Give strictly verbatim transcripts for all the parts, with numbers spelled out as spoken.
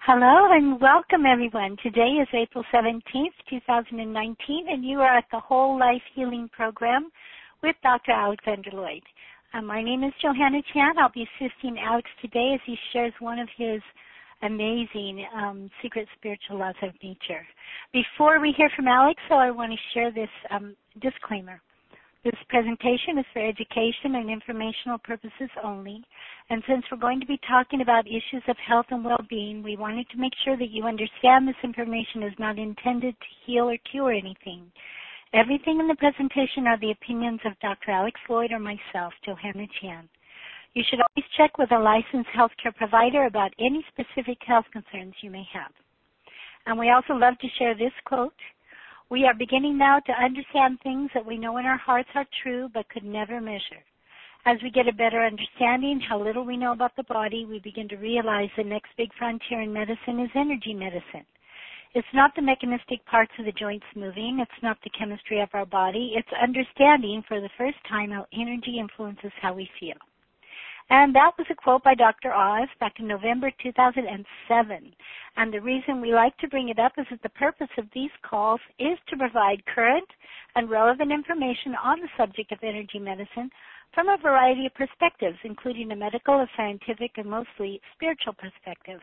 Hello and welcome everyone. Today is April seventeenth, two thousand nineteen, and you are at the Whole Life Healing Program with Doctor Alexander Lloyd. Uh, my name is Johanna Chan. I'll be assisting Alex today as he shares one of his amazing um, secret spiritual laws of nature. Before we hear from Alex, though, I want to share this um, disclaimer. This presentation is for education and informational purposes only, and since we're going to be talking about issues of health and well-being, we wanted to make sure that you understand this information is not intended to heal or cure anything. Everything in the presentation are the opinions of Doctor Alex Lloyd or myself, Johanna Chan. You should always check with a licensed healthcare provider about any specific health concerns you may have. And we also love to share this quote. We are beginning now to understand things that we know in our hearts are true but could never measure. As we get a better understanding how little we know about the body, we begin to realize the next big frontier in medicine is energy medicine. It's not the mechanistic parts of the joints moving. It's not the chemistry of our body. It's understanding for the first time how energy influences how we feel. And that was a quote by Doctor Oz back in November two thousand seven. And the reason we like to bring it up is that the purpose of these calls is to provide current and relevant information on the subject of energy medicine from a variety of perspectives, including a medical, a scientific, and mostly spiritual perspective.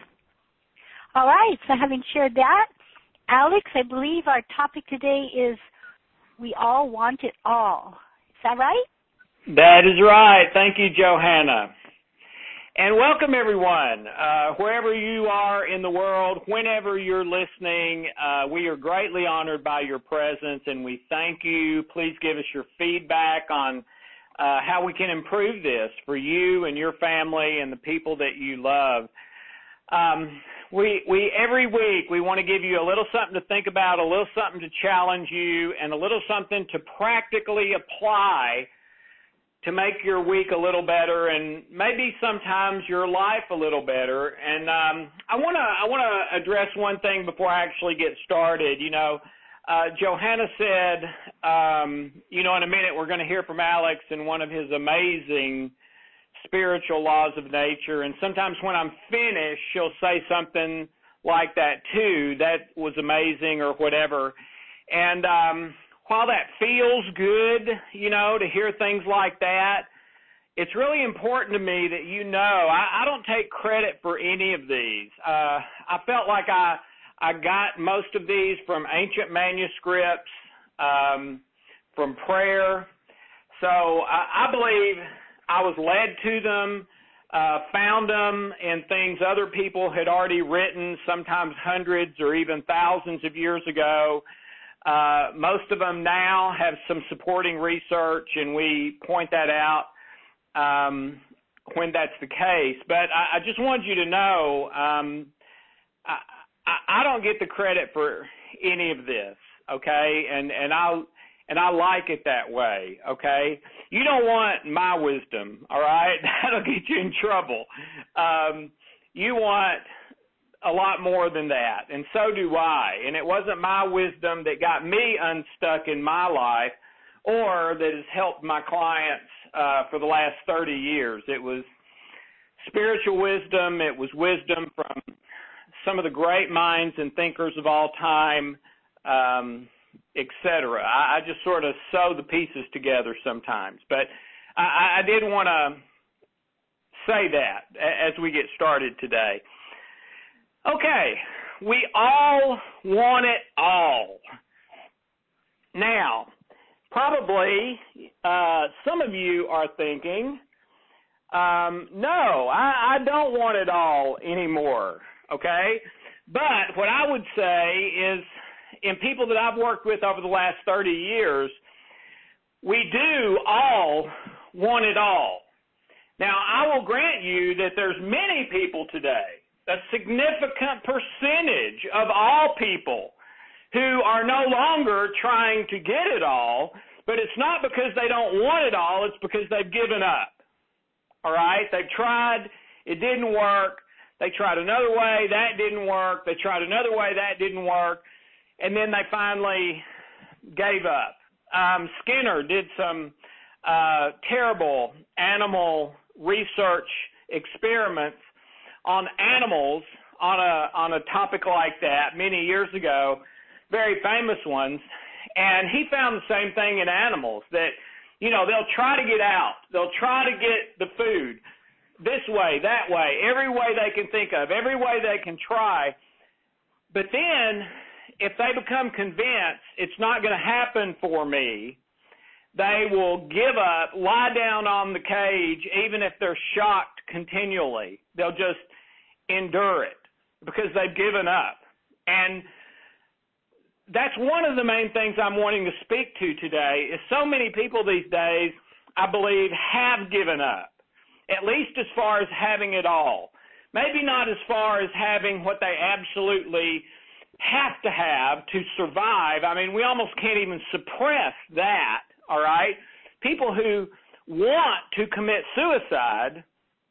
All right, so having shared that, Alex, I believe our topic today is we all want it all. Is that right? That is right. Thank you, Johanna. And welcome, everyone, uh, wherever you are in the world, whenever you're listening. Uh, we are greatly honored by your presence, and we thank you. Please give us your feedback on uh, how we can improve this for you and your family and the people that you love. Um, we, we every week, we want to give you a little something to think about, a little something to challenge you, and a little something to practically apply to make your week a little better and maybe sometimes your life a little better. And um, I want to I want to address one thing before I actually get started. You know, uh, Johanna said, um, you know, in a minute we're going to hear from Alex and one of his amazing spiritual laws of nature. And sometimes when I'm finished, she'll say something like that too. That was amazing or whatever. And um while that feels good, you know, to hear things like that, it's really important to me that you know I, I don't take credit for any of these. Uh, I felt like I I got most of these from ancient manuscripts, um, from prayer. So I, I believe I was led to them, uh, found them in things other people had already written, sometimes hundreds or even thousands of years ago. Uh, most of them now have some supporting research, and we point that out um, when that's the case. But I, I just wanted you to know um, I, I, I don't get the credit for any of this, okay? And and I and I like it that way, okay? You don't want my wisdom, all right? That'll get you in trouble. Um, you want a lot more than that, and so do I. And it wasn't my wisdom that got me unstuck in my life or that has helped my clients uh, for the last thirty years. It was spiritual wisdom. It was wisdom from some of the great minds and thinkers of all time, um, et cetera. I, I just sort of sew the pieces together sometimes. But I, I did want to say that as we get started today. Okay, we all want it all. Now, probably uh, some of you are thinking, um, no, I, I don't want it all anymore, okay? But what I would say is, in people that I've worked with over the last thirty years, we do all want it all. Now, I will grant you that there's many people today, a significant percentage of all people who are no longer trying to get it all, but it's not because they don't want it all, it's because they've given up, all right? They've tried, it didn't work, they tried another way, that didn't work, they tried another way, that didn't work, and then they finally gave up. Um, Skinner did some uh, terrible animal research experiments on animals on a on a topic like that many years ago, very famous ones, and he found the same thing in animals, that, you know, they'll try to get out. They'll try to get the food this way, that way, every way they can think of, every way they can try. But then if they become convinced it's not going to happen for me, they will give up, lie down on the cage, even if they're shocked continually. They'll just endure it because they've given up. And that's one of the main things I'm wanting to speak to today, is so many people these days, I believe, have given up, at least as far as having it all. Maybe not as far as having what they absolutely have to have to survive. I mean, we almost can't even suppress that. All right? People who want to commit suicide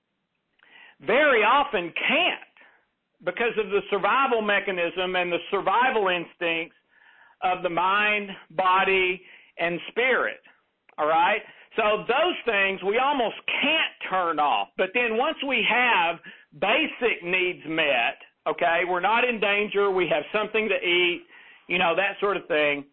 very often can't because of the survival mechanism and the survival instincts of the mind, body, and spirit. All right? So those things we almost can't turn off. But then once we have basic needs met, okay, we're not in danger, we have something to eat, you know, that sort of thing,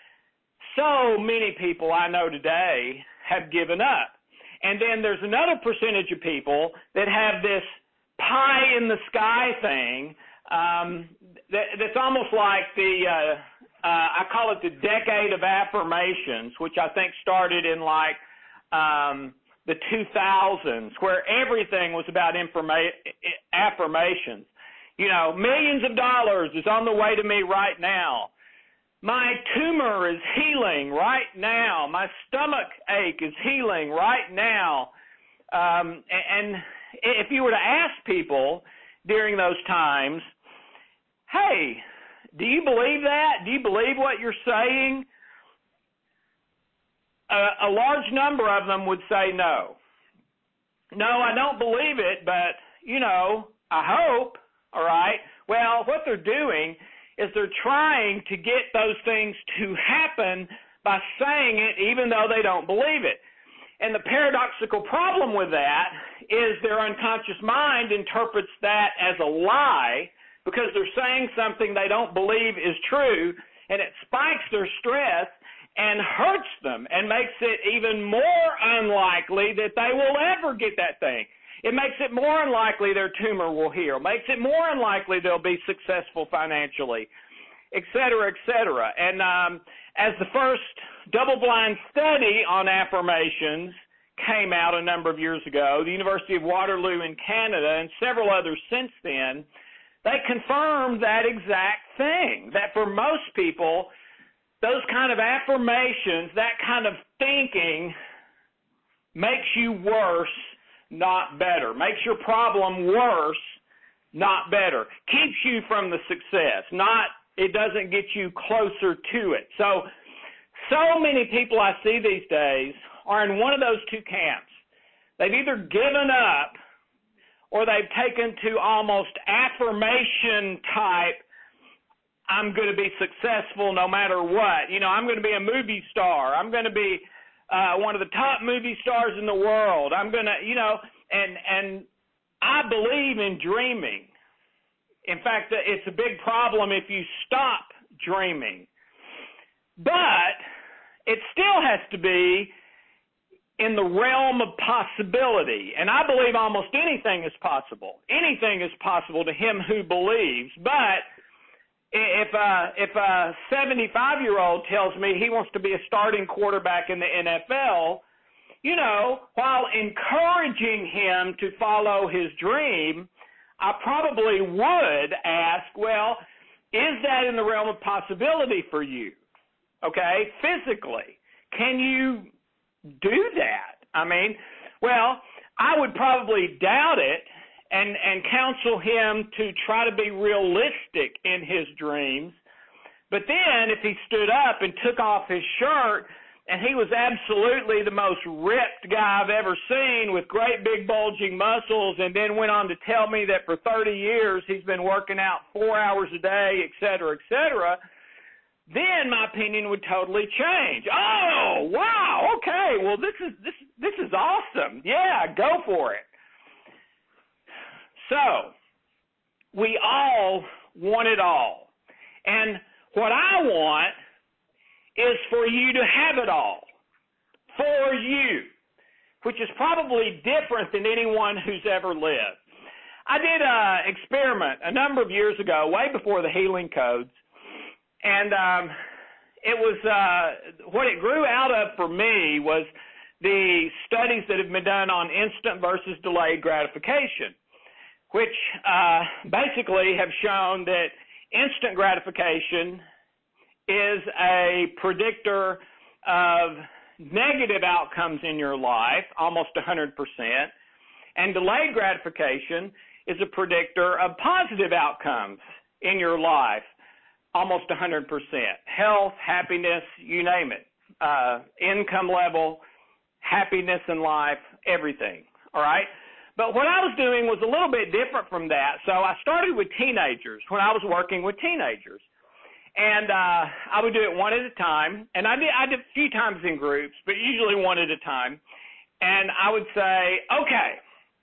so many people I know today have given up. And then there's another percentage of people that have this pie in the sky thing um, that, that's almost like the, uh, uh, I call it the decade of affirmations, which I think started in like um, the two thousands, where everything was about informa- affirmations. You know, millions of dollars is on the way to me right now. My tumor is healing right now. My stomach ache is healing right now. Um, and if you were to ask people during those times, hey, do you believe that? Do you believe what you're saying? A, a large number of them would say no. No, I don't believe it, but, you know, I hope, all right? Well, what they're doing is they're trying to get those things to happen by saying it even though they don't believe it. And the paradoxical problem with that is their unconscious mind interprets that as a lie because they're saying something they don't believe is true, and it spikes their stress and hurts them and makes it even more unlikely that they will ever get that thing. It makes it more unlikely their tumor will heal, makes it more unlikely they'll be successful financially, et cetera, et cetera. And um, as the first double-blind study on affirmations came out a number of years ago, the University of Waterloo in Canada and several others since then, they confirmed that exact thing, that for most people, those kind of affirmations, that kind of thinking makes you worse, not better. Makes your problem worse, not better. Keeps you from the success, not, it doesn't get you closer to it. So, so many people I see these days are in one of those two camps. They've either given up or they've taken to almost affirmation type, I'm going to be successful no matter what. You know, I'm going to be a movie star. I'm going to be Uh, one of the top movie stars in the world. I'm going to, you know, and and I believe in dreaming. In fact, it's a big problem if you stop dreaming. But it still has to be in the realm of possibility. And I believe almost anything is possible. Anything is possible to him who believes. But If a, if a seventy-five-year-old tells me he wants to be a starting quarterback in the N F L, you know, while encouraging him to follow his dream, I probably would ask, well, is that in the realm of possibility for you? Okay, physically, can you do that? I mean, well, I would probably doubt it. And, and counsel him to try to be realistic in his dreams. But then if he stood up and took off his shirt and he was absolutely the most ripped guy I've ever seen with great big bulging muscles and then went on to tell me that for thirty years he's been working out four hours a day, et cetera, et cetera, then my opinion would totally change. Oh, wow, okay, well, this is this this is awesome. Yeah, go for it. So, we all want it all. And what I want is for you to have it all, for you, which is probably different than anyone who's ever lived. I did an experiment a number of years ago, way before the healing codes, and um, it was uh, what it grew out of for me was the studies that have been done on instant versus delayed gratification, which uh, basically have shown that instant gratification is a predictor of negative outcomes in your life, almost one hundred percent, and delayed gratification is a predictor of positive outcomes in your life, almost one hundred percent. Health, happiness, you name it, uh, income level, happiness in life, everything, all right? But what I was doing was a little bit different from that. So I started with teenagers when I was working with teenagers. And uh, I would do it one at a time. And I did, I did a few times in groups, but usually one at a time. And I would say, okay,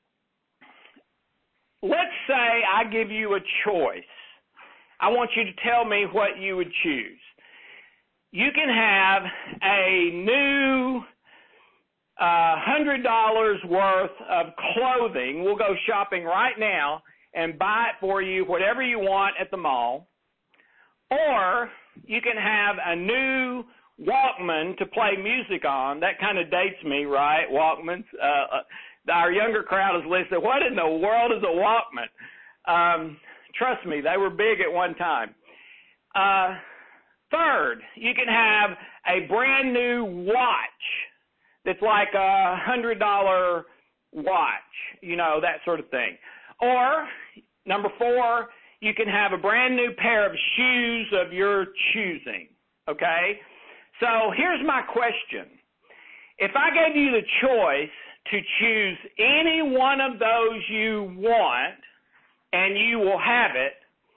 let's say I give you a choice. I want you to tell me what you would choose. You can have a new Uh, one hundred dollars worth of clothing. We'll go shopping right now and buy it for you, whatever you want at the mall. Or you can have a new Walkman to play music on. That kind of dates me, right? Walkmans. Uh, our younger crowd is listening. What in the world is a Walkman? Um, trust me, they were big at one time. Uh, third, you can have a brand new watch. It's like a one hundred dollars watch, you know, that sort of thing. Or, number four, you can have a brand new pair of shoes of your choosing, okay? So here's my question. If I gave you the choice to choose any one of those you want, and you will have it,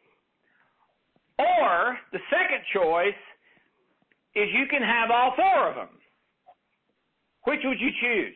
or the second choice is you can have all four of them, which would you choose?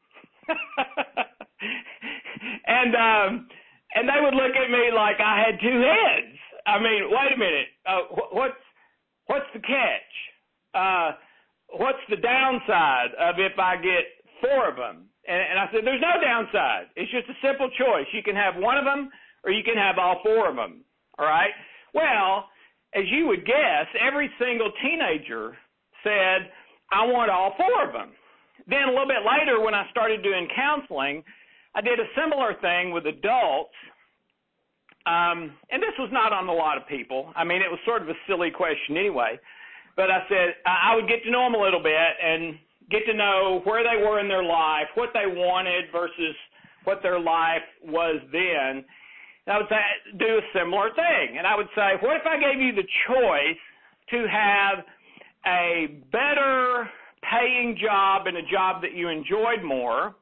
and um, and they would look at me like I had two heads. I mean, wait a minute. Uh, wh- what's what's the catch? Uh, what's the downside of if I get four of them? And, and I said, there's no downside. It's just a simple choice. You can have one of them, or you can have all four of them. All right. Well, as you would guess, every single teenager said, I want all four of them. Then a little bit later, when I started doing counseling, I did a similar thing with adults, um, and this was not on a lot of people. I mean, it was sort of a silly question anyway, but I said I would get to know them a little bit and get to know where they were in their life, what they wanted versus what their life was then. And I would say, do a similar thing, and I would say, what if I gave you the choice to have a better paying job and a job that you enjoyed more,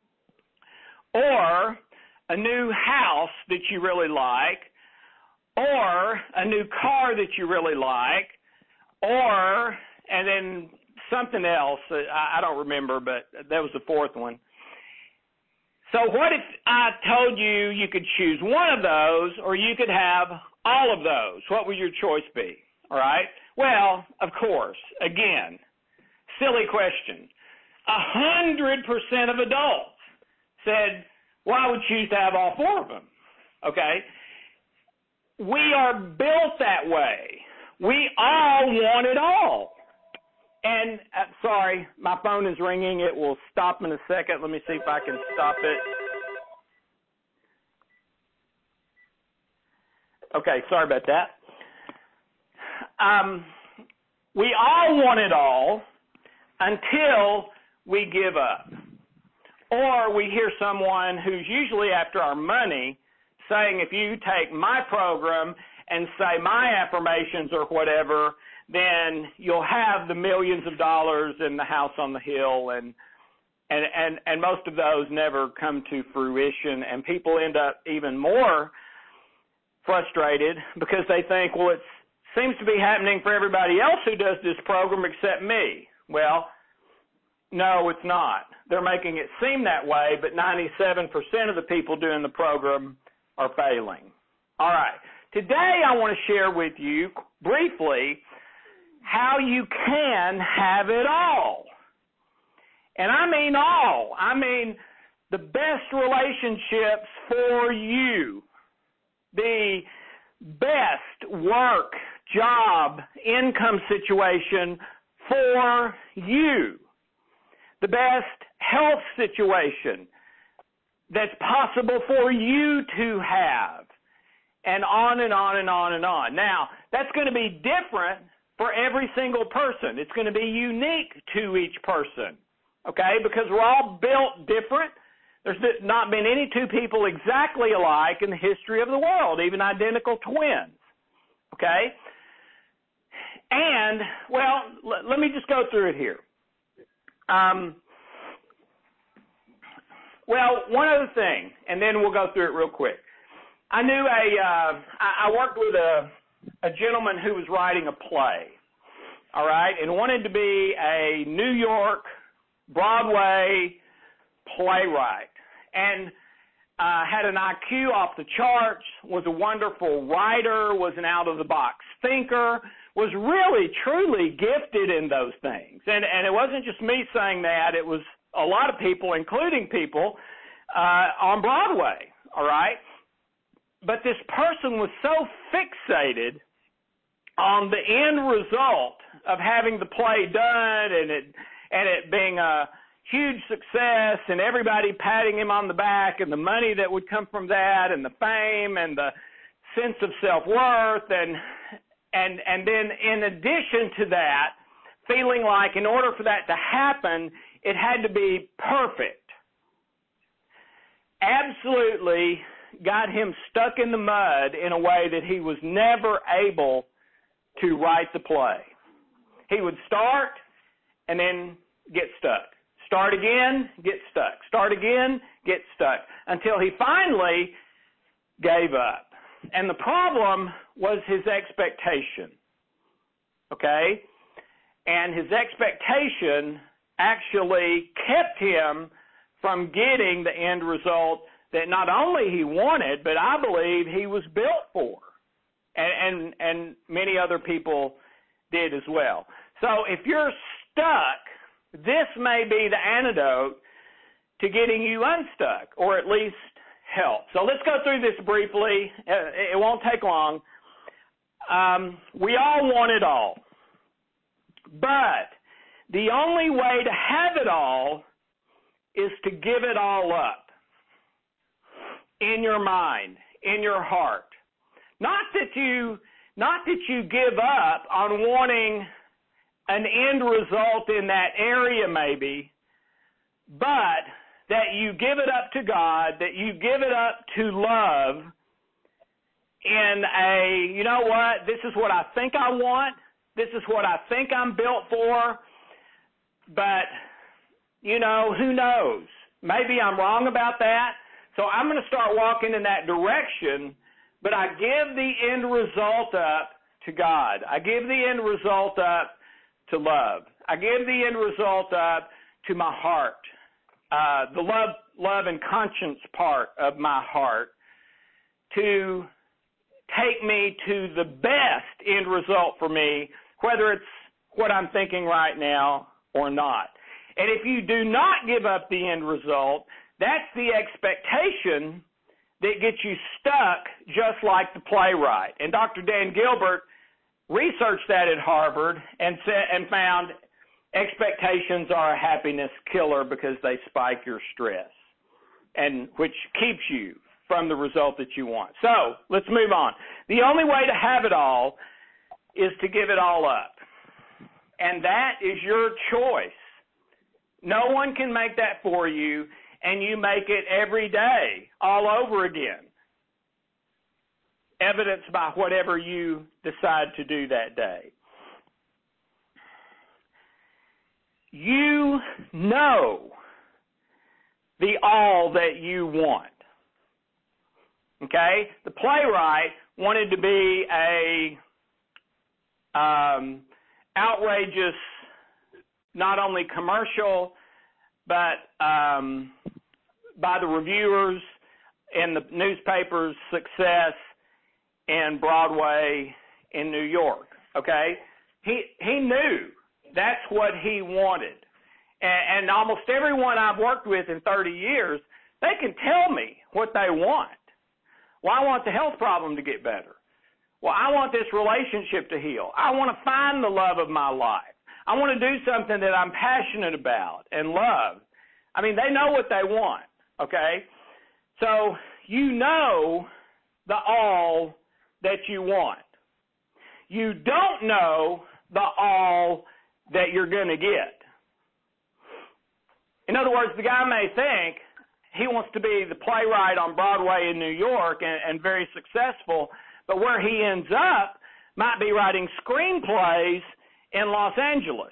or a new house that you really like, or a new car that you really like, or, and then something else, I, I don't remember, but that was the fourth one. So what if I told you you could choose one of those, or you could have all of those? What would your choice be? All right? Well, of course, again, silly question. A hundred percent of adults said, well, I would choose to have all four of them. Okay? We are built that way. We all want it all. And, uh, sorry, my phone is ringing. It will stop in a second. Let me see if I can stop it. Okay, sorry about that. Um, we all want it all until we give up. Or we hear someone who's usually after our money saying, if you take my program and say my affirmations or whatever, then you'll have the millions of dollars and the house on the hill, and and and, and most of those never come to fruition, and people end up even more frustrated because they think, well, it seems to be happening for everybody else who does this program except me. Well, no, it's not. They're making it seem that way, but ninety-seven percent of the people doing the program are failing. All right. Today I want to share with you briefly how you can have it all. And I mean all. I mean the best relationships for you, the best work, job, income situation for you, the best health situation that's possible for you to have, and on and on and on and on. Now, that's going to be different for every single person. It's going to be unique to each person, okay, because we're all built different. There's not been any two people exactly alike in the history of the world, even identical twins, okay? And, well, l- let me just go through it here. Um, well, one other thing, and then we'll go through it real quick. I knew a, uh, I worked with a, a gentleman who was writing a play, all right, and wanted to be a New York Broadway playwright, and uh, had an I Q off the charts, was a wonderful writer, was an out-of-the-box thinker, was really, truly gifted in those things. And, and it wasn't just me saying that. It was a lot of people, including people uh, on Broadway, all right? But this person was so fixated on the end result of having the play done and it and it being a huge success and everybody patting him on the back and the money that would come from that and the fame and the sense of self-worth and and and then in addition to that, feeling like in order for that to happen, it had to be perfect. Absolutely got him stuck in the mud in a way that he was never able to write the play. He would start and then get stuck. Start again, get stuck. Start again, get stuck. Until he finally gave up. And the problem was his expectation. Okay? And his expectation actually kept him from getting the end result that not only he wanted, but I believe he was built for. And, and, and many other people did as well. So if you're stuck, this may be the antidote to getting you unstuck, or at least help. So let's go through this briefly. It won't take long. Um, we all want it all. But the only way to have it all is to give it all up. In your mind, in your heart. Not that you not that you give up on wanting an end result in that area maybe, but that you give it up to God, that you give it up to love in a, you know what, this is what I think I want, this is what I think I'm built for, but, you know, who knows? Maybe I'm wrong about that. So I'm going to start walking in that direction, but I give the end result up to God. I give the end result up to love. I give the end result up to my heart, uh, the love, love and conscience part of my heart, to take me to the best end result for me, whether it's what I'm thinking right now or not. And if you do not give up the end result, that's the expectation that gets you stuck just like the playwright. And Doctor Dan Gilbert researched that at Harvard and said, and found expectations are a happiness killer because they spike your stress, and which keeps you from the result that you want. So let's move on. The only way to have it all is to give it all up. And that is your choice. No one can make that for you, and you make it every day, all over again, evidenced by whatever you decide to do that day. You know the all that you want. Okay? The playwright wanted to be a um, outrageous, not only commercial, but um, by the reviewers and the newspapers' success. in Broadway in New York, okay? He he knew that's what he wanted. And, and almost everyone I've worked with in thirty years, they can tell me what they want. Well, I want the health problem to get better. Well, I want this relationship to heal. I want to find the love of my life. I want to do something that I'm passionate about and love. I mean, they know what they want, okay? So you know the all that you want. You don't know the all that you're going to get. In other words, the guy may think he wants to be the playwright on Broadway in New York and, and very successful, but where he ends up might be writing screenplays in Los Angeles.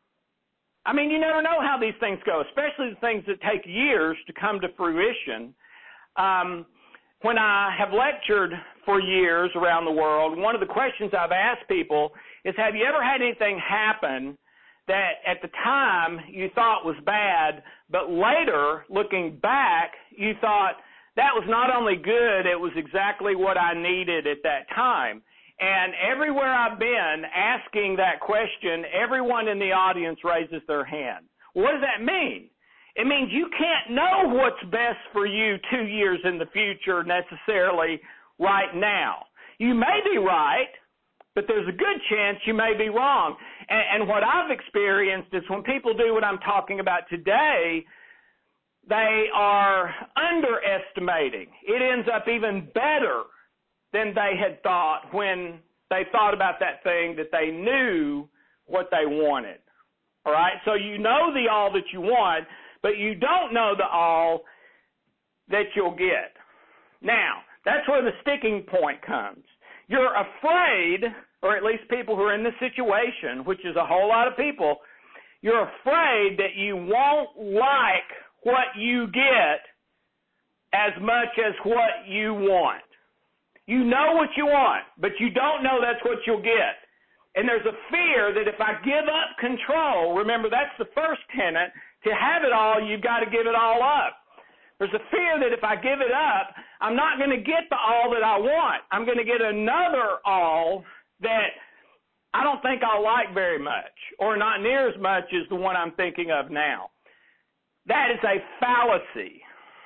I mean, you never know how these things go, especially the things that take years to come to fruition. Um, when I have lectured for years around the world, one of the questions I've asked people is, have you ever had anything happen that at the time you thought was bad, but later, looking back, you thought that was not only good, it was exactly what I needed at that time? And everywhere I've been asking that question, everyone in the audience raises their hand. What does that mean? It means you can't know what's best for you two years in the future necessarily right now. You may be right, but there's a good chance you may be wrong. And, and what I've experienced is when people do what I'm talking about today, they are underestimating. It ends up even better than they had thought when they thought about that thing that they knew what they wanted. All right? So you know the all that you want, but you don't know the all that you'll get. Now, that's where the sticking point comes. You're afraid, or at least people who are in this situation, which is a whole lot of people, you're afraid that you won't like what you get as much as what you want. You know what you want, but you don't know that's what you'll get. And there's a fear that if I give up control, remember that's the first tenet, to have it all, you've got to give it all up. There's a fear that if I give it up, I'm not going to get the all that I want. I'm going to get another all that I don't think I'll like very much, or not near as much as the one I'm thinking of now. That is a fallacy.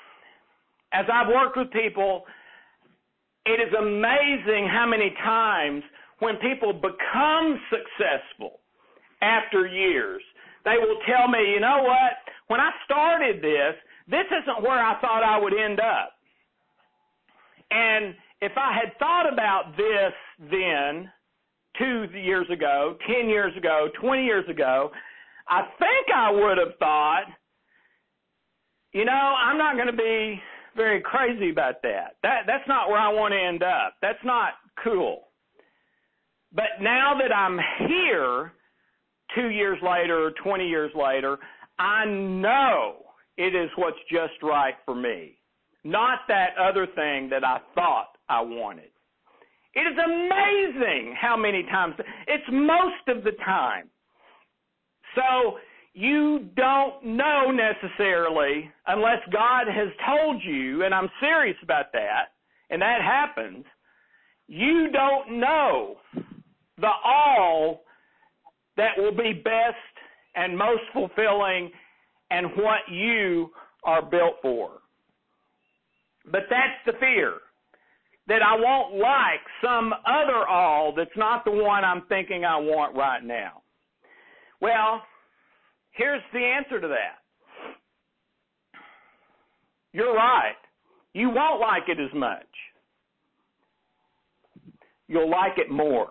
As I've worked with people, it is amazing how many times when people become successful after years, they will tell me, you know what, when I started this, this isn't where I thought I would end up. And if I had thought about this then, two years ago, ten years ago, twenty years ago, I think I would have thought, you know, I'm not going to be very crazy about that. That that's not where I want to end up. That's not cool. But now that I'm here, two years later or twenty years later, I know it is what's just right for me, not that other thing that I thought I wanted. It is amazing how many times. It's most of the time. So you don't know necessarily, unless God has told you, and I'm serious about that, and that happens, you don't know the all that will be best and most fulfilling and what you are built for. But that's the fear, that I won't like some other all that's not the one I'm thinking I want right now. Well, here's the answer to that. You're right. You won't like it as much. You'll like it more.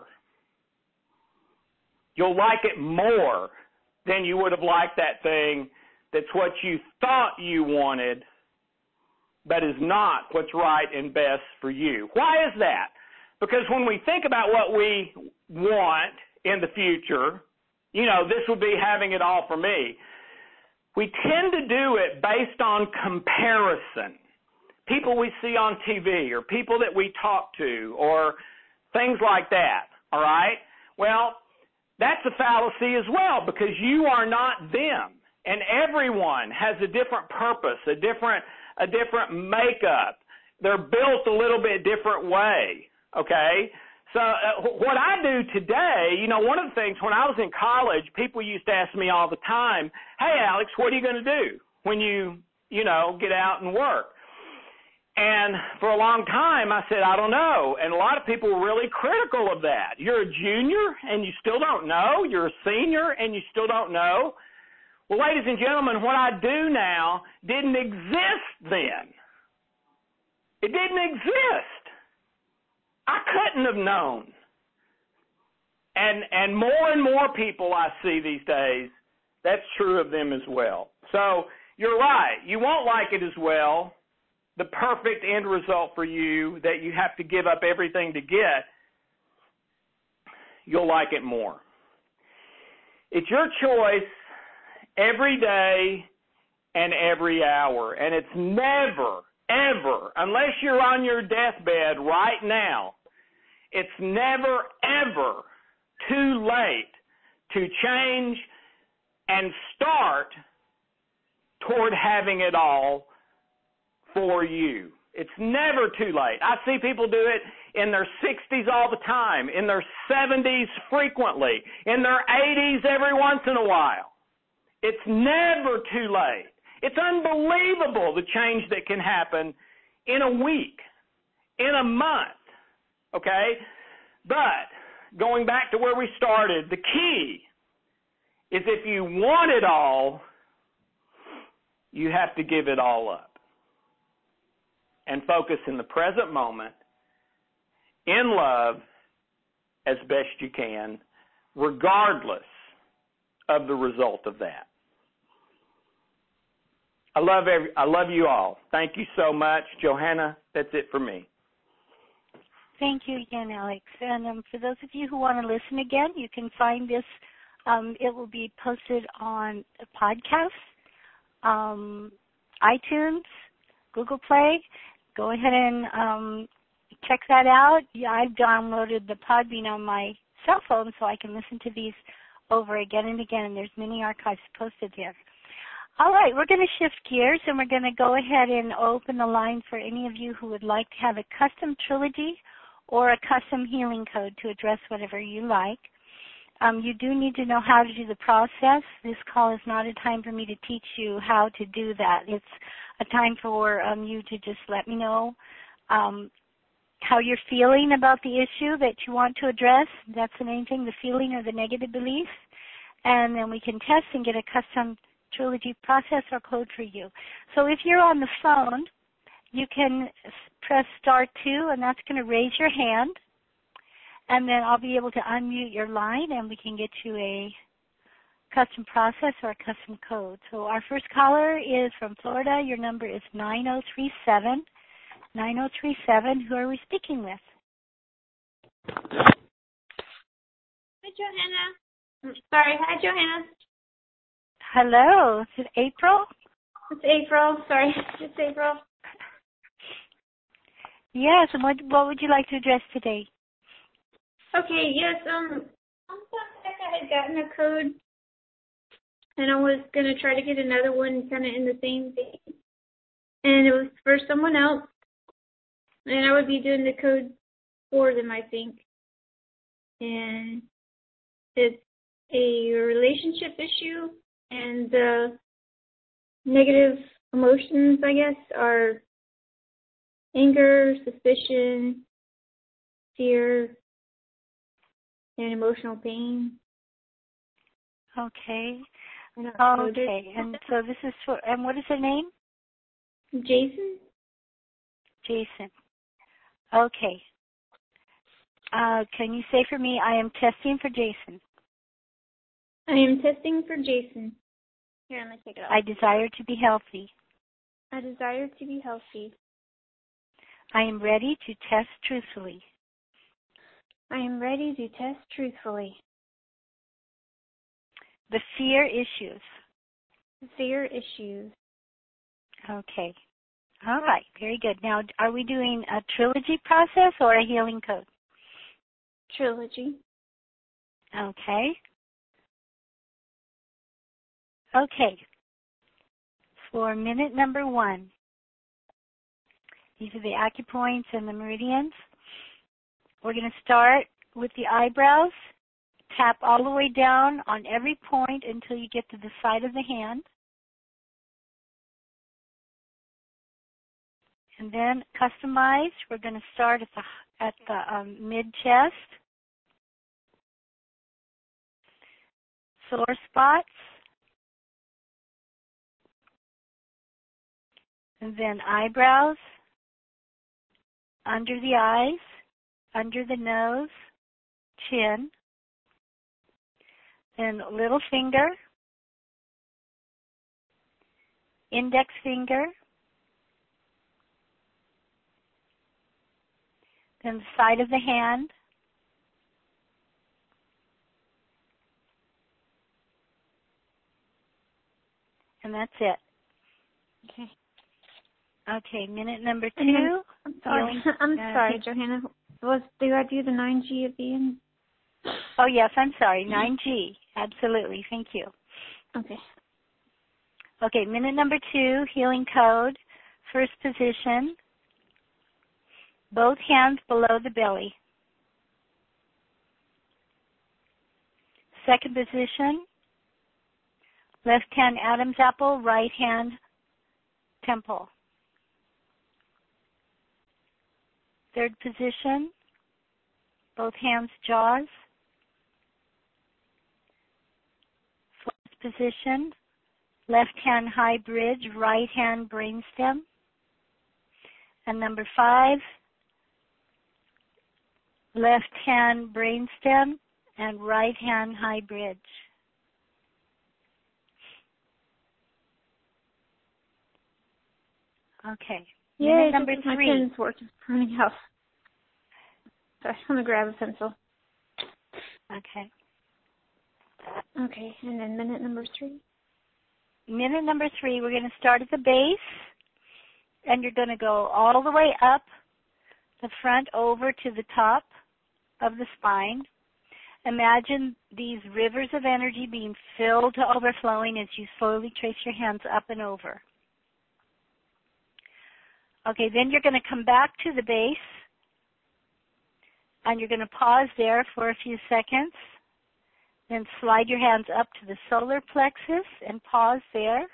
You'll like it more than you would have liked that thing that's what you thought you wanted, but is not what's right and best for you. Why is that? Because when we think about what we want in the future, you know, this would be having it all for me, we tend to do it based on comparison. People we see on T V or people that we talk to or things like that, all right? Well, that's a fallacy as well because you are not them. And everyone has a different purpose, a different a different makeup. They're built a little bit different way, okay? So uh, what I do today, you know, one of the things, when I was in college, people used to ask me all the time, hey, Alex, what are you going to do when you, you know, get out and work? And for a long time, I said, I don't know. And a lot of people were really critical of that. You're a junior and you still don't know. You're a senior and you still don't know. Well, ladies and gentlemen, what I do now didn't exist then. It didn't exist. I couldn't have known. And and more and more people I see these days, that's true of them as well. So you're right. You won't like it as well. The perfect end result for you that you have to give up everything to get, you'll like it more. It's your choice every day and every hour. And it's never, ever, unless you're on your deathbed right now, it's never, ever too late to change and start toward having it all for you. It's never too late. I see people do it in their sixties all the time, in their seventies frequently, in their eighties every once in a while. It's never too late. It's unbelievable the change that can happen in a week, in a month, okay? But going back to where we started, the key is if you want it all, you have to give it all up and focus in the present moment, in love, as best you can, regardless of the result of that. I love every, I love you all. Thank you so much. Johanna, that's it for me. Thank you again, Alex. And um, for those of you who want to listen again, you can find this. Um, it will be posted on podcasts, um, iTunes, Google Play. Go ahead and um, check that out. Yeah, I've downloaded the Podbean on my cell phone so I can listen to these over again and again, and there's many archives posted there. All right, we're going to shift gears, and we're going to go ahead and open the line for any of you who would like to have a custom trilogy or a custom healing code to address whatever you like. Um, you do need to know how to do the process. This call is not a time for me to teach you how to do that. It's a time for um, you to just let me know um, how you're feeling about the issue that you want to address. That's the main thing, the feeling or the negative belief. And then we can test and get a custom trilogy process or code for you. So if you're on the phone, you can press star two, and that's going to raise your hand. And then I'll be able to unmute your line, and we can get you a custom process or a custom code. So our first caller is from Florida. Your number is nine oh three seven. nine oh three seven. Who are we speaking with? Hi, Johanna. Sorry, hi, Johanna. Hello. Is it April? It's April. Sorry, it's April. Yes, and what, what would you like to address today? Okay, yes, um, sometime back I had gotten a code, and I was going to try to get another one kind of in the same vein, and it was for someone else, and I would be doing the code for them, I think, and it's a relationship issue, and the negative emotions, I guess, are anger, suspicion, fear, and emotional pain. Okay. And Okay. And so this is for, and what is her name? Jason. Jason. Okay. Uh, can you say for me, I am testing for Jason. I am testing for Jason. Here, let me take it off. I desire to be healthy. I desire to be healthy. I am ready to test truthfully. I am ready to test truthfully. The fear issues. The fear issues. Okay. All right. Very good. Now, are we doing a trilogy process or a healing code? Trilogy. Okay. Okay. For minute number one, these are the acupoints and the meridians. we're going to start with the eyebrows. Tap all the way down on every point until you get to the side of the hand. And then customize, we're going to start at the, at the um, mid-chest. Sore spots. And then eyebrows, under the eyes, under the nose, chin. Then little finger, index finger, then the side of the hand, and that's it. Okay. Okay, minute number two. Then, I'm sorry, Feeling, I'm uh, sorry, Johanna. Was do I do the nine G at the end? Oh yes, I'm sorry, nine G. Absolutely, thank you. Okay. Okay, minute number two, healing code. First position, both hands below the belly. Second position, left hand Adam's apple, right hand temple. Third position, both hands jaws. Fourth position, left hand high bridge, right hand brainstem. And number five, left hand brainstem and right hand high bridge. Okay. Yeah, number this is my three. pen's work is running out. Sorry, I'm gonna grab a pencil. Okay. Okay, and then minute number three. Minute number three, we're going to start at the base, and you're going to go all the way up the front over to the top of the spine. Imagine these rivers of energy being filled to overflowing as you slowly trace your hands up and over. Okay, then you're going to come back to the base, and you're going to pause there for a few seconds. Then slide your hands up to the solar plexus and pause there.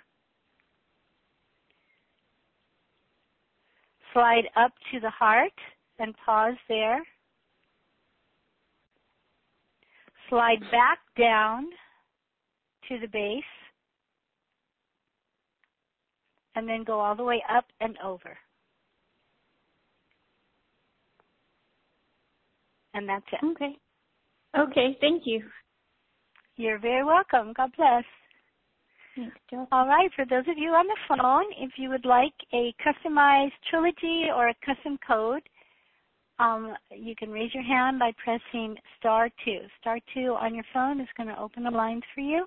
Slide up to the heart and pause there. Slide back down to the base. And then go all the way up and over. And that's it. Okay. Okay, thank you. You're very welcome. God bless. Thanks, Jill. All right, for those of you on the phone, if you would like a customized trilogy or a custom code, um, you can raise your hand by pressing star two. Star two on your phone is going to open the lines for you.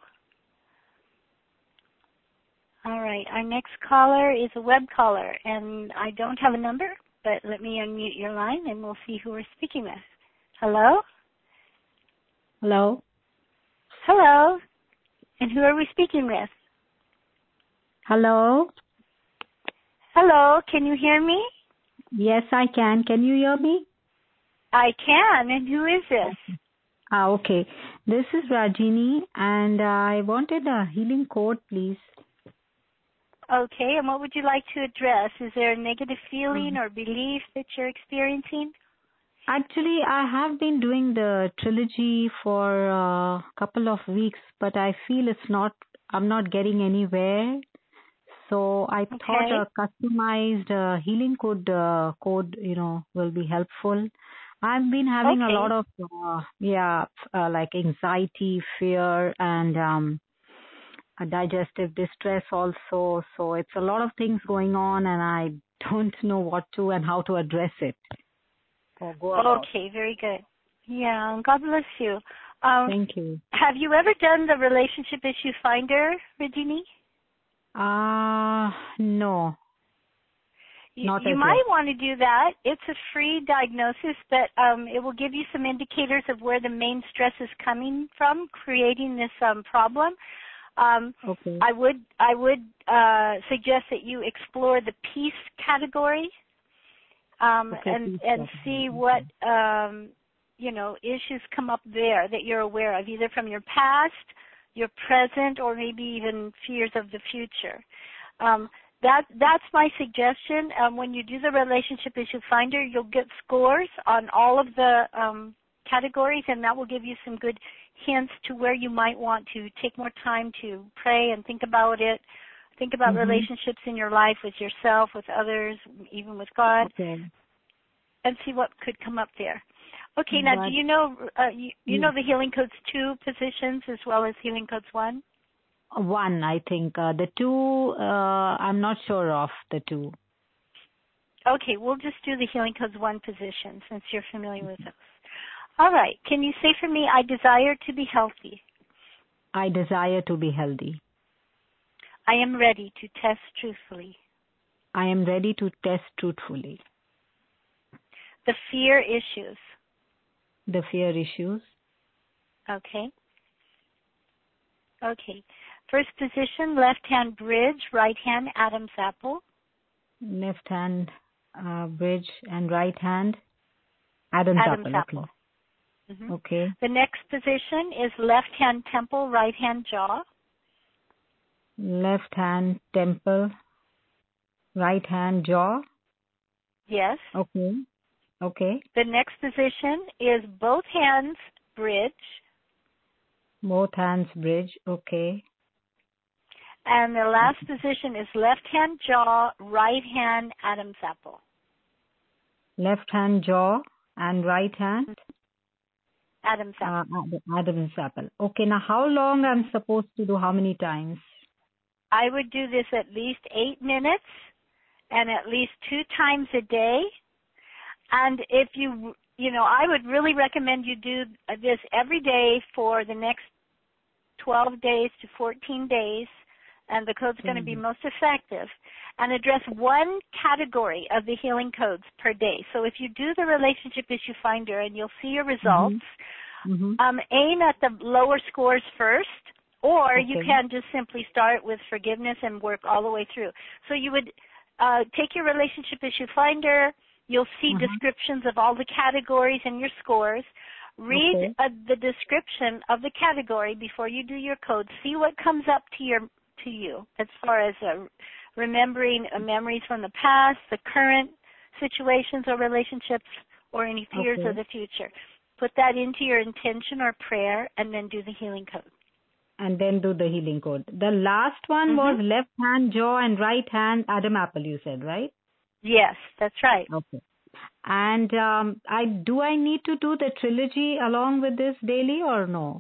All right, our next caller is a web caller, and I don't have a number, but let me unmute your line, and we'll see who we're speaking with. Hello? Hello? Hello. And who are we speaking with? Hello? Hello, can you hear me? Yes, I can. Can you hear me? I can. And who is this? Ah, okay. This is Rajini, and I wanted a healing code, please. Okay, and what would you like to address? Is there a negative feeling or belief that you're experiencing? Actually, I have been doing the trilogy for a couple of weeks, but I feel it's not, I'm not getting anywhere. So I Okay. thought a customized uh, healing code, uh, code, you know, will be helpful. I've been having Okay. a lot of, uh, yeah, uh, like anxiety, fear, and um, a digestive distress also. So it's a lot of things going on, and I don't know what to and how to address it. Or go about. Okay, very good. Yeah, God bless you. Um, Thank you. Have you ever done the relationship issue finder, Regini? Uh, no. You, Not you as might yet. want to do that. It's a free diagnosis, but um, it will give you some indicators of where the main stress is coming from, creating this um, problem. Um, Okay. I would I would uh, suggest that you explore the peace category. um, Okay, and and see what um, you know issues come up there that you're aware of, either from your past, your present, or maybe even fears of the future. Um, that that's my suggestion. Um, when you do the relationship issue finder, you'll get scores on all of the um, categories, and that will give you some good hints to where you might want to take more time to pray and think about it. Think about mm-hmm. relationships in your life with yourself, with others, even with God, okay. and see what could come up there. Okay, now but, do you know uh, you, you yeah. know the Healing Codes two positions as well as Healing Codes one? One, I think. Uh, the two, uh, I'm not sure of the two. Okay, we'll just do the Healing Codes one position since you're familiar with those. All right, can you say for me, I desire to be healthy. I desire to be healthy. I am ready to test truthfully. I am ready to test truthfully. The fear issues. The fear issues. Okay. Okay. First position, left hand bridge, right hand Adam's apple. Left hand uh, bridge and right hand Adam's, Adam's apple. apple. Okay. Mm-hmm. Okay. The next position is left hand temple, right hand jaw. Left hand temple, right hand jaw. Yes. Okay. Okay. The next position is both hands bridge. Both hands bridge. Okay. And the last position is left hand jaw, right hand Adam's apple. Left hand jaw and right hand Adam's apple. uh, Adam's apple. Okay. Now, how long I'm supposed to do? How many times? I would do this at least eight minutes and at least two times a day. And if you, you know, I would really recommend you do this every day for the next twelve days to fourteen days, and the code's going to be most effective, and address one category of the healing codes per day. So if you do the relationship issue finder and you'll see your results, mm-hmm. Mm-hmm. Um, aim at the lower scores first, or okay. you can just simply start with forgiveness and work all the way through. So you would uh, take your relationship issue finder. You'll see uh-huh. descriptions of all the categories and your scores. Read okay. uh, the description of the category before you do your code. See what comes up to your to you as far as uh, remembering uh, memories from the past, the current situations or relationships, or any fears okay. of the future. Put that into your intention or prayer, and then do the healing code. And then do the healing code. The last one mm-hmm. was left hand jaw and right hand Adam apple, you said, right? Yes, that's right. Okay. And um, I do I need to do the trilogy along with this daily or no?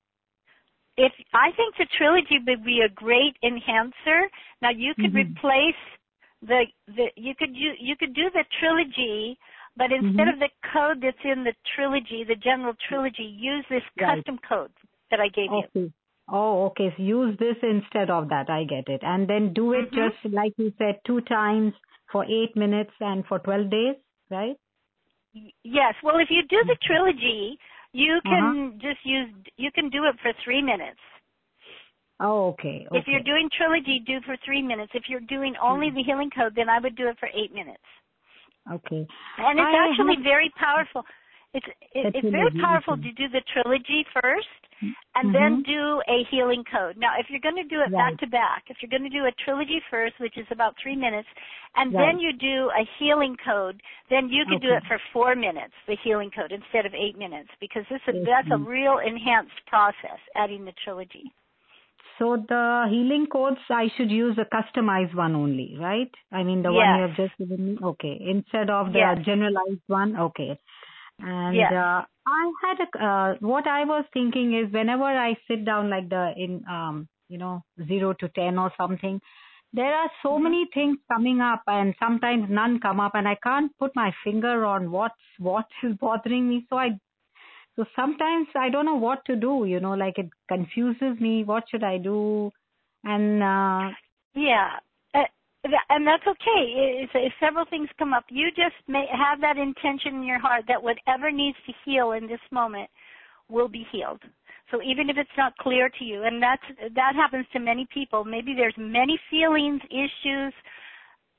If I think the trilogy would be a great enhancer. Now you could mm-hmm. replace the the you could you you could do the trilogy, but instead mm-hmm. of the code that's in the trilogy, the general trilogy, use this right. custom code that I gave okay. you. Oh, okay. So use this instead of that. I get it. And then do it mm-hmm. just like you said, two times for eight minutes and for twelve days, right? Yes. Well, if you do the trilogy, you can uh-huh. just use, you can do it for three minutes. Oh, okay. okay. If you're doing trilogy, do for three minutes. If you're doing only mm-hmm. the healing code, then I would do it for eight minutes. Okay. And it's I actually have... very powerful. It's it, it's very powerful to do the trilogy first and mm-hmm. then do a healing code. Now, if you're going to do it right. back to back, if you're going to do a trilogy first, which is about three minutes, and right. then you do a healing code, then you can okay. do it for four minutes, the healing code, instead of eight minutes, because this is, that's a real enhanced process, adding the trilogy. So the healing codes, I should use a customized one only, right? I mean, the yes. one you have just given me? Okay. Instead of the yes. generalized one? Okay. And yes. uh, I had a, uh, what I was thinking is whenever I sit down like the, in, um, you know, zero to ten or something, there are so mm-hmm. many things coming up and sometimes none come up and I can't put my finger on what's, what is bothering me. So I, so sometimes I don't know what to do, you know, like it confuses me. What should I do? And, uh, yeah. Uh, And that's okay. If, if several things come up, you just may have that intention in your heart that whatever needs to heal in this moment will be healed. So even if it's not clear to you, and that's that happens to many people. Maybe there's many feelings, issues,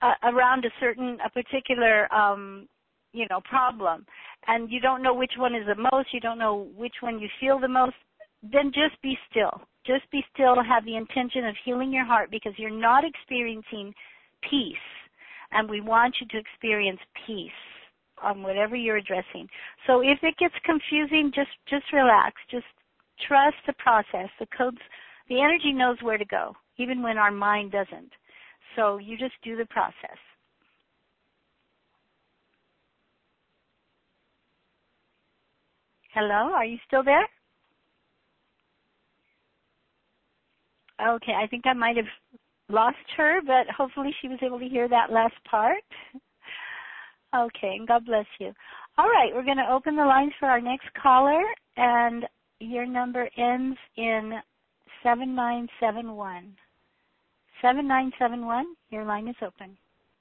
uh, around a certain, a particular, um, you know, problem, and you don't know which one is the most, you don't know which one you feel the most, then just be still. Just be still, have the intention of healing your heart, because you're not experiencing peace, and we want you to experience peace on whatever you're addressing. So if it gets confusing, just just relax. Just trust the process. The codes, the energy knows where to go, even when our mind doesn't. So you just do the process. Hello, are you still there? Okay, I think I might have lost her, but hopefully she was able to hear that last part. Okay, and God bless you. All right, we're going to open the lines for our next caller, and your number ends in seven nine seven one. seven nine seven one, your line is open.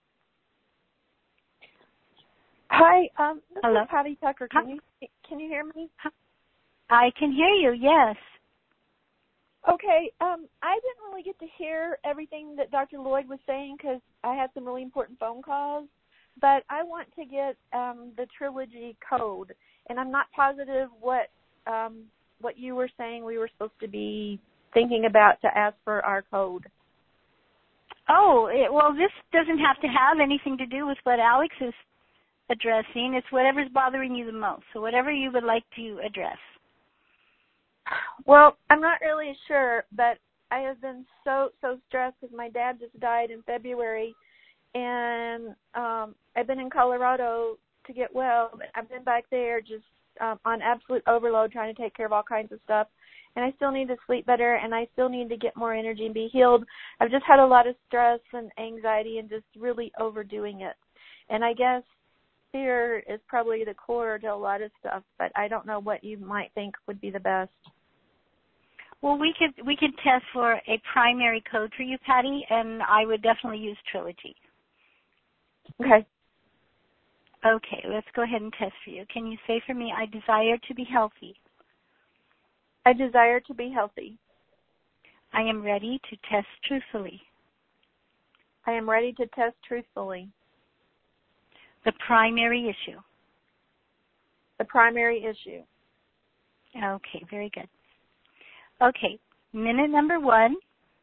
Hi, um, this Hello? is Patty Tucker. Can you can you hear me? I can hear you, yes. Okay, um, I didn't really get to hear everything that Doctor Lloyd was saying because I had some really important phone calls, but I want to get um, the Trilogy code, and I'm not positive what um, what you were saying we were supposed to be thinking about to ask for our code. Oh, it, well, this doesn't have to have anything to do with what Alex is addressing. It's whatever's bothering you the most, so whatever you would like to address. Well, I'm not really sure, but I have been so, so stressed because my dad just died in February, and um, I've been in Colorado to get well, but I've been back there just um, on absolute overload trying to take care of all kinds of stuff, and I still need to sleep better, and I still need to get more energy and be healed. I've just had a lot of stress and anxiety and just really overdoing it, and I guess fear is probably the core to a lot of stuff, but I don't know what you might think would be the best. Well, we could we could test for a primary code for you, Patty, and I would definitely use Trilogy. Okay. Okay, let's go ahead and test for you. Can you say for me, I desire to be healthy? I desire to be healthy. I am ready to test truthfully. I am ready to test truthfully. The primary issue. The primary issue. Okay, very good. Okay, minute number one.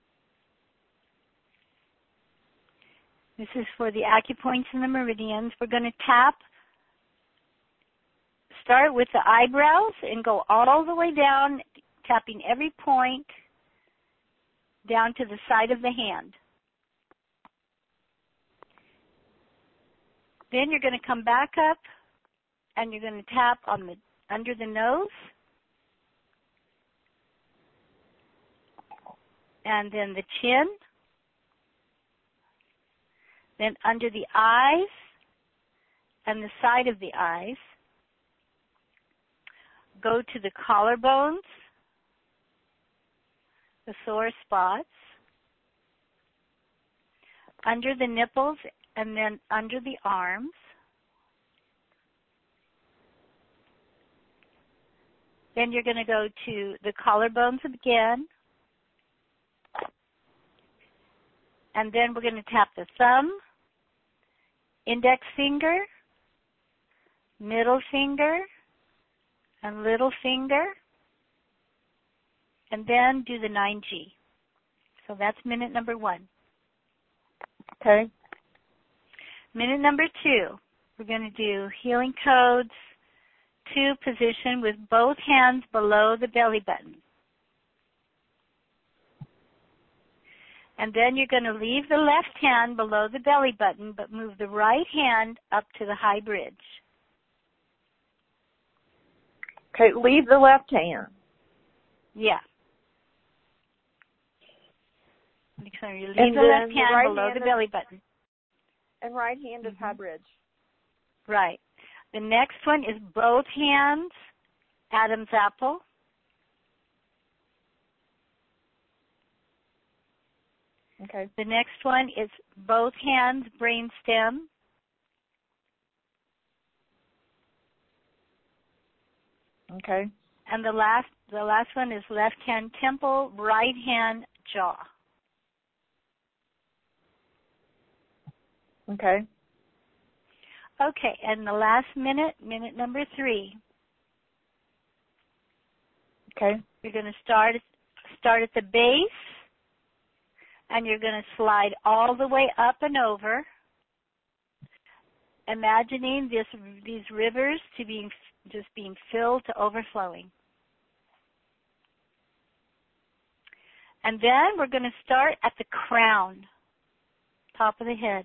This is for the acupoints and the meridians. We're going to tap, start with the eyebrows and go all the way down, tapping every point down to the side of the hand. Then you're going to come back up and you're going to tap on the under the nose. And then the chin, then under the eyes and the side of the eyes. Go to the collarbones, the sore spots, under the nipples, and then under the arms. Then you're going to go to the collarbones again. And then we're going to tap the thumb, index finger, middle finger, and little finger, and then do the nine G. So that's minute number one. Okay. Minute number two, we're going to do healing codes to position with both hands below the belly button. And then you're going to leave the left hand below the belly button, but move the right hand up to the high bridge. Okay, leave the left hand. Yeah. So you leave And the left the hand right below hand the is, belly button. And right hand is Mm-hmm. high bridge. Right. The next one is both hands, Adam's apple. Okay. The next one is both hands, brain stem. Okay. And the last the last one is left hand temple, right hand jaw. Okay. Okay, and the last minute, minute number three. Okay. You're going to start start at the base, and you're going to slide all the way up and over, imagining this these rivers to being just being filled to overflowing. And then we're going to start at the crown, top of the head.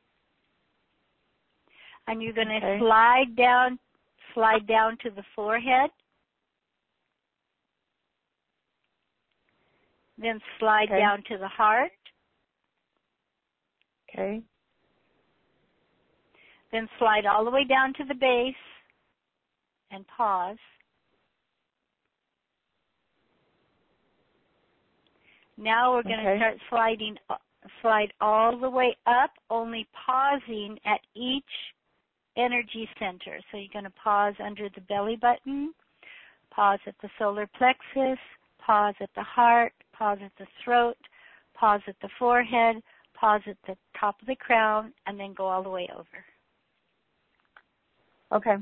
And you're going to okay. slide down, slide down to the forehead. Then slide okay. down to the heart. Okay. Then slide all the way down to the base and pause. Now we're going to okay. start sliding, slide all the way up, only pausing at each energy center. So you're going to pause under the belly button, pause at the solar plexus, pause at the heart, pause at the throat, pause at the forehead, pause at the top of the crown, and then go all the way over. Okay.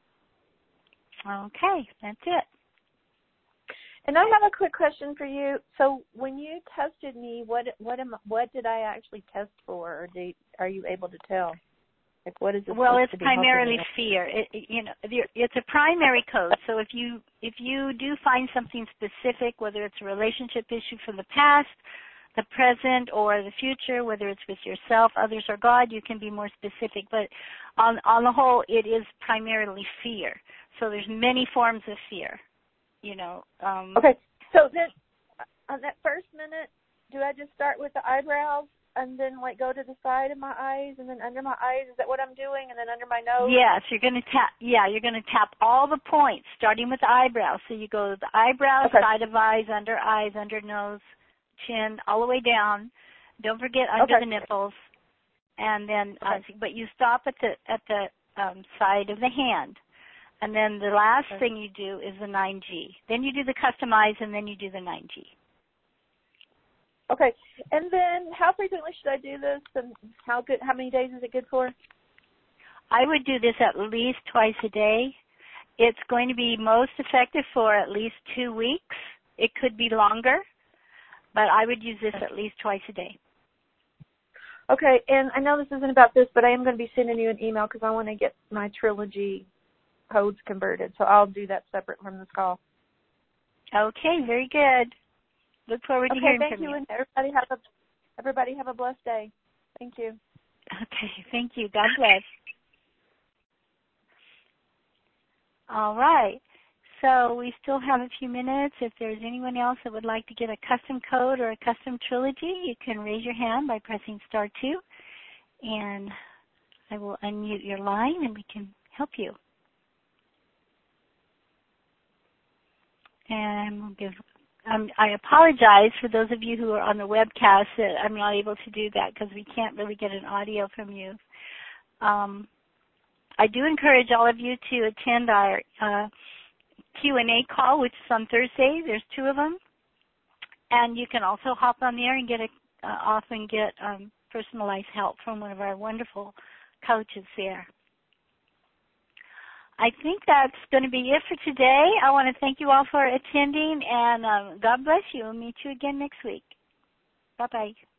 Okay, that's it. And I have a quick question for you. So when you tested me, what what am what did I actually test for, or do, are you able to tell? Like, what is it? Well, it's primarily fear. It, it, you know, it's a primary code. So if you if you do find something specific, whether it's a relationship issue from the past, the present, or the future, whether it's with yourself, others, or God, you can be more specific. But on on the whole, it is primarily fear. So there's many forms of fear. You know. Um, okay. So then, on that first minute, do I just start with the eyebrows and then like go to the side of my eyes and then under my eyes? Is that what I'm doing? And then under my nose? Yes, you're going to tap. Yeah, you're going to tap all the points, starting with the eyebrows. So you go to the eyebrows, okay. side of eyes, under eyes, under nose, chin, all the way down. Don't forget under okay. the nipples, and then okay. uh, but you stop at the at the um, side of the hand. And then the last okay. thing you do is the nine G. Then you do the customize, and then you do the nine G. Okay. And then how frequently should I do this, and how good? How many days is it good for? I would do this at least twice a day. It's going to be most effective for at least two weeks. It could be longer, but I would use this at least twice a day. Okay. And I know this isn't about this, but I am going to be sending you an email because I want to get my Trilogy codes converted, so I'll do that separate from this call. Okay, very good. Look forward to okay, hearing thank from you, you. and everybody have a everybody have a blessed day. Thank you. Okay, thank you. God bless. All right. So we still have a few minutes. If there's anyone else that would like to get a custom code or a custom trilogy, you can raise your hand by pressing star two, and I will unmute your line and we can help you. And we'll give, um, I apologize for those of you who are on the webcast that I'm not able to do that because we can't really get an audio from you. Um, I do encourage all of you to attend our uh, Q and A call, which is on Thursday. There's two of them. And you can also hop on there and get a, uh, often get um, personalized help from one of our wonderful coaches there. I think that's going to be it for today. I want to thank you all for attending, and um, God bless you. We'll meet you again next week. Bye-bye.